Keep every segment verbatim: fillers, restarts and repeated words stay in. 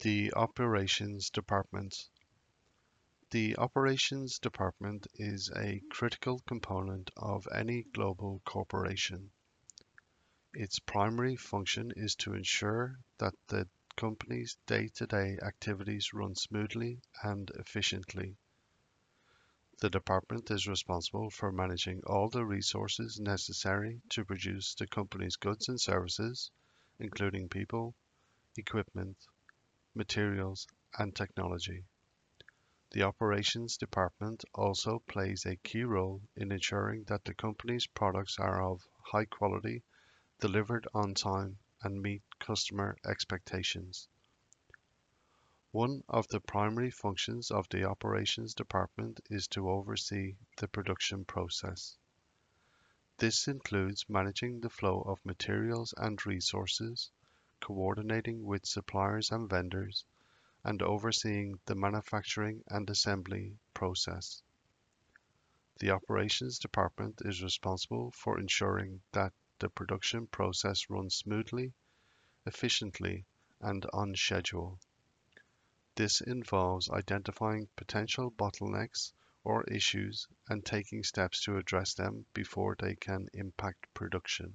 The Operations Department. The Operations Department is a critical component of any global corporation. Its primary function is to ensure that the company's day-to-day activities run smoothly and efficiently. The department is responsible for managing all the resources necessary to produce the company's goods and services, including people, equipment, materials, and technology. The Operations Department also plays a key role in ensuring that the company's products are of high quality, delivered on time, and meet customer expectations. One of the primary functions of the Operations Department is to oversee the production process. This includes managing the flow of materials and resources, coordinating with suppliers and vendors, and overseeing the manufacturing and assembly process. The Operations Department is responsible for ensuring that the production process runs smoothly, efficiently, and on schedule. This involves identifying potential bottlenecks or issues and taking steps to address them before they can impact production.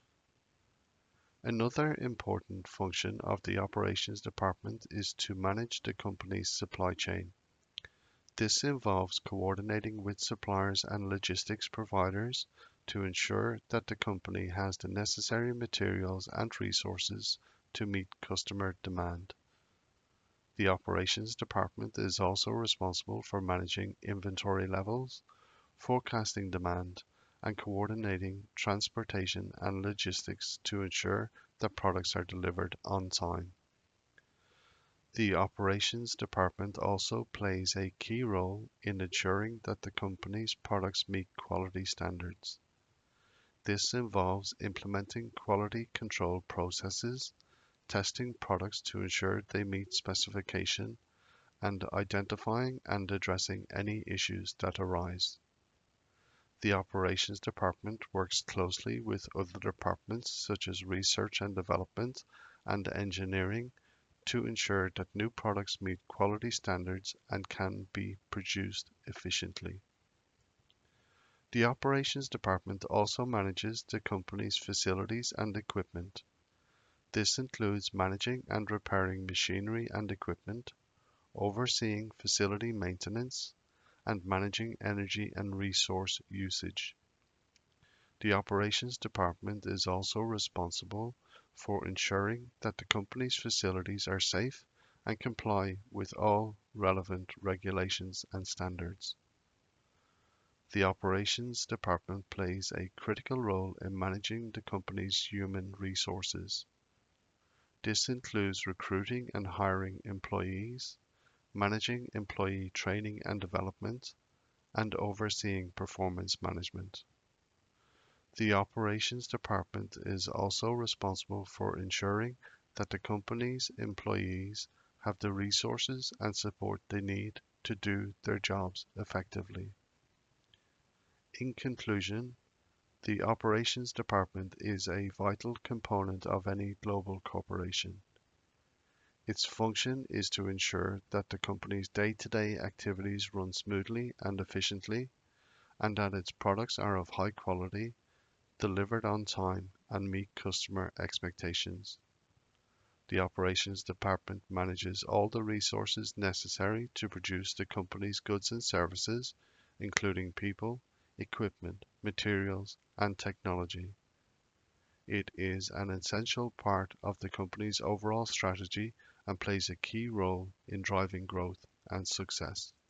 Another important function of the Operations Department is to manage the company's supply chain. This involves coordinating with suppliers and logistics providers to ensure that the company has the necessary materials and resources to meet customer demand. The Operations Department is also responsible for managing inventory levels, forecasting demand, and coordinating transportation and logistics to ensure that products are delivered on time. The Operations Department also plays a key role in ensuring that the company's products meet quality standards. This involves implementing quality control processes, testing products to ensure they meet specification, and identifying and addressing any issues that arise. The Operations Department works closely with other departments such as research and development and engineering to ensure that new products meet quality standards and can be produced efficiently. The Operations Department also manages the company's facilities and equipment. This includes managing and repairing machinery and equipment, overseeing facility maintenance, and managing energy and resource usage. The Operations Department is also responsible for ensuring that the company's facilities are safe and comply with all relevant regulations and standards. The Operations Department plays a critical role in managing the company's human resources. This includes recruiting and hiring employees, managing employee training and development, and overseeing performance management. The Operations Department is also responsible for ensuring that the company's employees have the resources and support they need to do their jobs effectively. In conclusion, the Operations Department is a vital component of any global corporation. Its function is to ensure that the company's day-to-day activities run smoothly and efficiently, and that its products are of high quality, delivered on time, and meet customer expectations. The Operations Department manages all the resources necessary to produce the company's goods and services, including people, equipment, materials, and technology. It is an essential part of the company's overall strategy and plays a key role in driving growth and success.